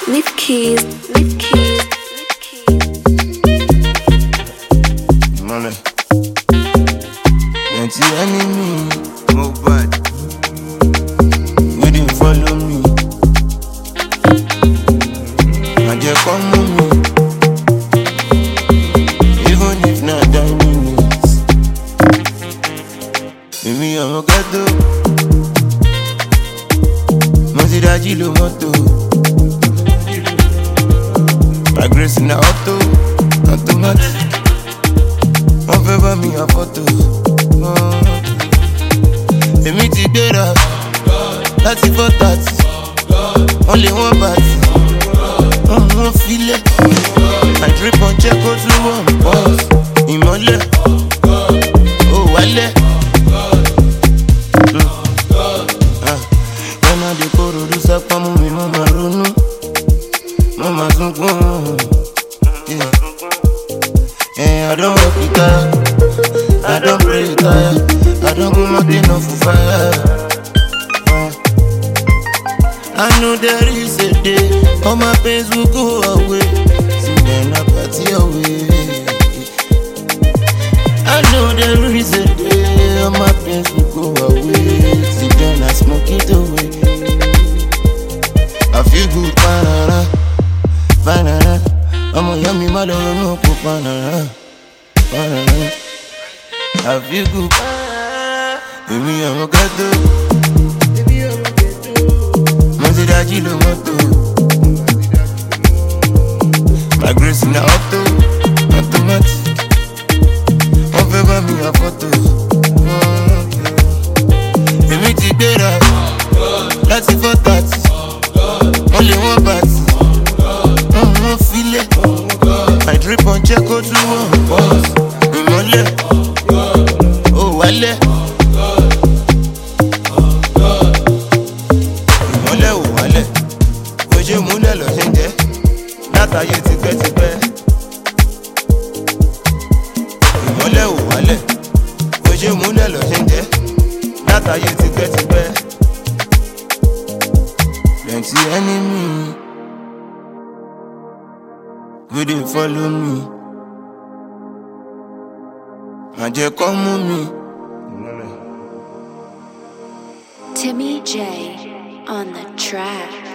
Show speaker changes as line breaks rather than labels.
Leave keys, leave keys, leave keys.
Money. Plenty enemy, move bad. You didn't follow me. And you come with me. Even if not 10 minutes. Baby, I'm a ghetto. Mosiraji lo moto. My grace in the auto, automatic. One favor me a photo. Èmi ti gbéra láti 4:30. Only one party. Wọ́n filẹ̀. My drip on check go to one pause. Ìmọ́lẹ̀. Ó wálẹ̀. When I dey kóró ló sápá mú mi mọ́ máa ronú. Mọ́ máa sunkún. I don't work it tired. I don't pray it tired. I don't go mountain off for fire. I know there is a day all my pains will go away. See when I party away. I know there is a day all my pains will go away. See when I smoke it away. I feel good, banana, banana. I'm a yummy mother, no banana, banana. I feel good, baby, I'm a ghetto. Mosiraji lo moto. My grace in the auto, automatic. One favor me a photo. Èmi ti gbéra láti 4:30. Only one party. Wọ́n filẹ̀. My drip on check go to one pause. Ìmọ́lẹ̀. Ó wálẹ̀. Ìmọ́lẹ̀ ò wálẹ̀. Ojú múlẹ̀ lọ ṣe ń jẹ́. Látàyè tipẹ́tipẹ́. Ìmọ́lẹ̀ ò wálẹ̀. Ojú múlẹ̀ lọ ṣe ń jẹ́. Látàyè tipẹ́tipẹ́. Plenty enemy. You didn't follow me. And you come with me.
Timmy J on the track.